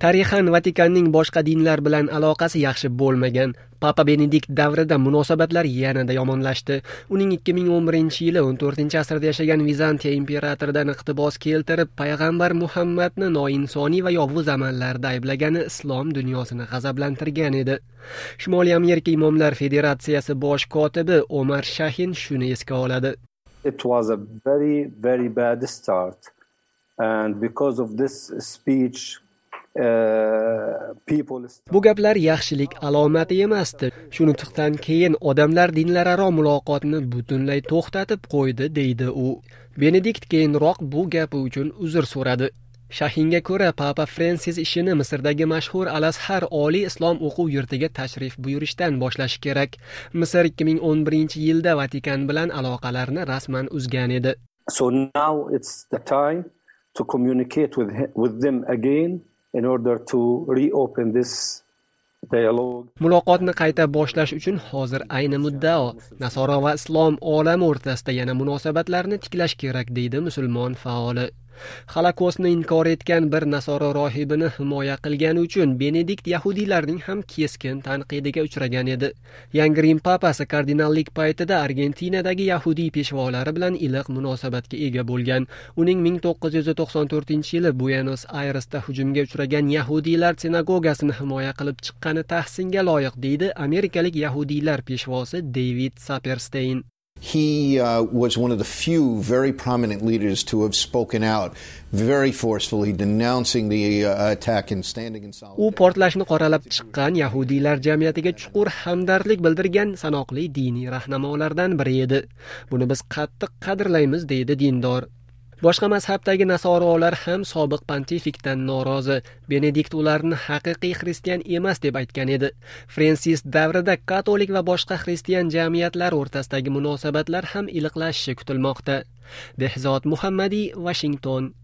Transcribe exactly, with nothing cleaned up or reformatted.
Tarixan Vatikanning boshqa dinlar bilan aloqasi yaxshi bo'lmagan. Papa Benedikt davrida munosabatlar yanada yomonlashdi. Uning ikki ming o'n birinchi yili o'n to'rtinchi asrda yashagan Vizantiya imperatoridan iqtibos keltirib, payg'ambar Muhammadni noinsoniy va yovuz amallarda ayblagani islom dunyosini g'azablantirgan edi. Shimoliy Amerika Imomlar Federatsiyasi bosh kotibi Omar Shahin shuni esga oladi. It was a very very bad start, and because of this speech Bu gaplar yaxshilik alomati emasdi. Shuningdan keyin odamlar dinlararo muloqotni butunlay to'xtatib qo'ydi, deydi u. Benedikt keyinroq bu gapi uchun uzr so'radi. Shahinga ko'ra, Papa Fransis ishini Misrdagi mashhur Al-Azhar oliy islom o'quv yurtiga tashrif buyurishdan boshlashi kerak. Misr ikki ming o'n birinchi yilda Vatikan bilan aloqalarni rasman uzgan edi. So now it's the time to communicate with with them again in order to reopen this dialogue. Muloqotni qayta boshlash uchun hozir ayni muddao Nasoro va islom olami o'rtasida yana munosabatlarni tiklash kerak, deydi musulmon faoli. Holokostni inkor etgan bir Nasoro rohibini himoya qilgani uchun Benedikt yahudiylarning ham keskin tanqidiga uchragan edi. Yangi Rim papasi kardinallik paytida Argentinadagi yahudiy peshvolari bilan iliq munosabatga ega bo'lgan. Uning ming to'qqiz yuz to'qson to'rtinchi yili Buenos Airesda hujumga uchragan yahudiylar sinagogasini himoya qilib chiqqani tahsinga loyiq, deydi amerikalik yahudiylar peshvosi David Saperstein. He uh, was one of the few very prominent leaders to have spoken out very forcefully denouncing the uh, attack and standing in solidarity. U portlashni qoralab chiqqan yahudiylar jamiyatiga chuqur hamdardlik bildirgan sanoqli diniy rahnamolardan biri edi. Buni biz qattiq qadrlaymiz, deydi dindor. Boshqa mazhabdagi nasorolar ham sobiq pontifikdan norozi. Benedikt ularni haqiqiy xristian emas deb aytgan edi. Fransis davrida katolik va boshqa xristian jamiyatlar o'rtasidagi munosabatlar ham iliqlashishi kutilmoqda. Behzod Muhammadiy, Washington.